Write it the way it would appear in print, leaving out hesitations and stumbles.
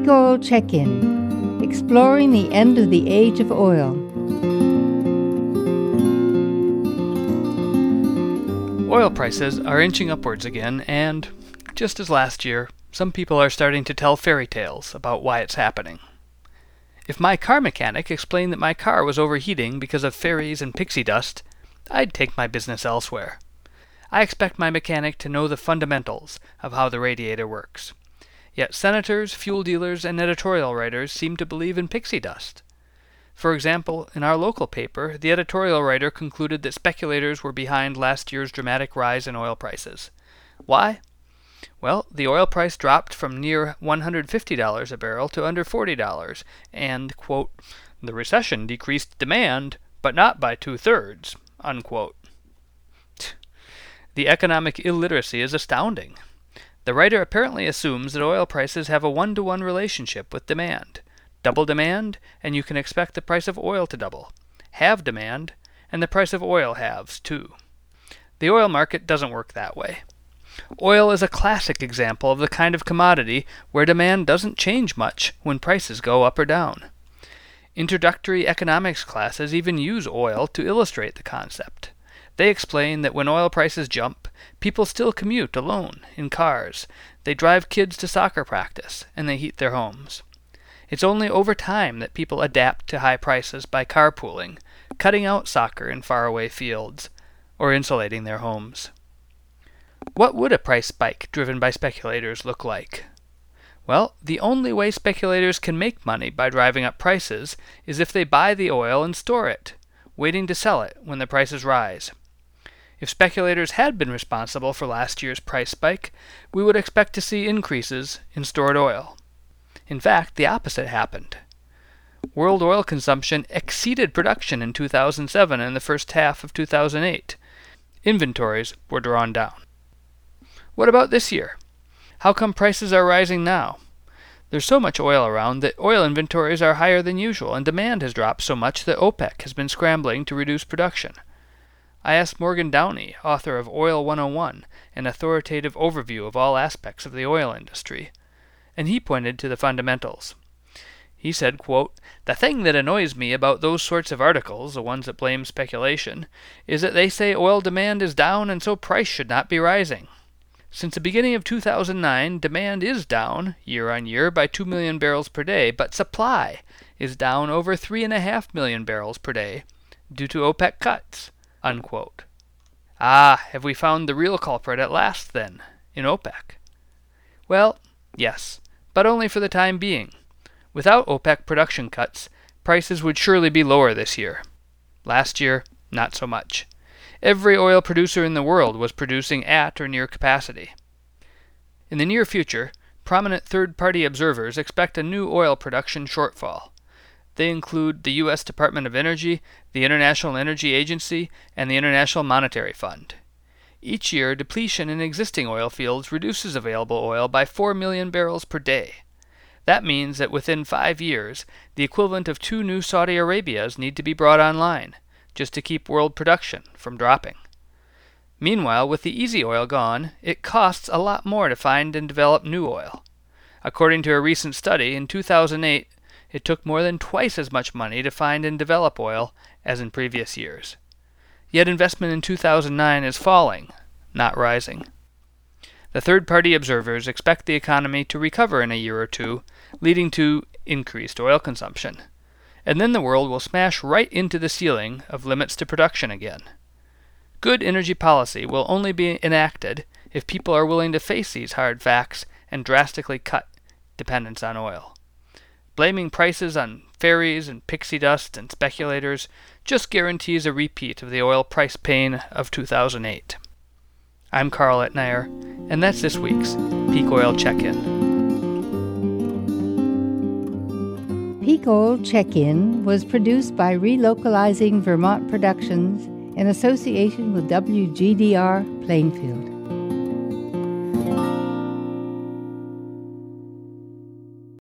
Peak Oil Check-In, exploring the end of the age of oil. Oil prices are inching upwards again, and, just as last year, some people are starting to tell fairy tales about why it's happening. If my car mechanic explained that my car was overheating because of fairies and pixie dust, I'd take my business elsewhere. I expect my mechanic to know the fundamentals of how the radiator works. Yet senators, fuel dealers, and editorial writers seem to believe in pixie dust. For example, in our local paper, the editorial writer concluded that speculators were behind last year's dramatic rise in oil prices. Why? Well, the oil price dropped from near $150 a barrel to under $40, and, quote, the recession decreased demand, but not by 2/3, unquote. The economic illiteracy is astounding. The writer apparently assumes that oil prices have a 1-to-1 relationship with demand. Double demand, and you can expect the price of oil to double. Halve demand, and the price of oil halves, too. The oil market doesn't work that way. Oil is a classic example of the kind of commodity where demand doesn't change much when prices go up or down. Introductory economics classes even use oil to illustrate the concept. They explain that when oil prices jump, people still commute alone, in cars. They drive kids to soccer practice, and they heat their homes. It's only over time that people adapt to high prices by carpooling, cutting out soccer in faraway fields, or insulating their homes. What would a price spike driven by speculators look like? Well, the only way speculators can make money by driving up prices is if they buy the oil and store it, waiting to sell it when the prices rise. If speculators had been responsible for last year's price spike, we would expect to see increases in stored oil. In fact, the opposite happened. World oil consumption exceeded production in 2007 and the first half of 2008. Inventories were drawn down. What about this year? How come prices are rising now? There's so much oil around that oil inventories are higher than usual, and demand has dropped so much that OPEC has been scrambling to reduce production. I asked Morgan Downey, author of Oil 101, an authoritative overview of all aspects of the oil industry, and he pointed to the fundamentals. He said, quote, "The thing that annoys me about those sorts of articles, the ones that blame speculation, is that they say oil demand is down and so price should not be rising. Since the beginning of 2009, demand is down, year on year, by 2 million barrels per day, but supply is down over 3.5 million barrels per day due to OPEC cuts," unquote. Have we found the real culprit at last, then, in OPEC? Well, yes, but only for the time being. Without OPEC production cuts, prices would surely be lower this year. Last year, not so much. Every oil producer in the world was producing at or near capacity. In the near future, prominent third-party observers expect a new oil production shortfall. They include the U.S. Department of Energy, the International Energy Agency, and the International Monetary Fund. Each year, depletion in existing oil fields reduces available oil by 4 million barrels per day. That means that within 5 years, the equivalent of 2 new Saudi Arabias need to be brought online, just to keep world production from dropping. Meanwhile, with the easy oil gone, it costs a lot more to find and develop new oil. According to a recent study, in 2008, it took more than twice as much money to find and develop oil as in previous years. Yet investment in 2009 is falling, not rising. The third-party observers expect the economy to recover in a year or two, leading to increased oil consumption. And then the world will smash right into the ceiling of limits to production again. Good energy policy will only be enacted if people are willing to face these hard facts and drastically cut dependence on oil. Blaming prices on fairies and pixie dust and speculators just guarantees a repeat of the oil price pain of 2008. I'm Carl Etnayer, and that's this week's Peak Oil Check-In. Peak Oil Check-In was produced by Relocalizing Vermont Productions in association with WGDR Plainfield.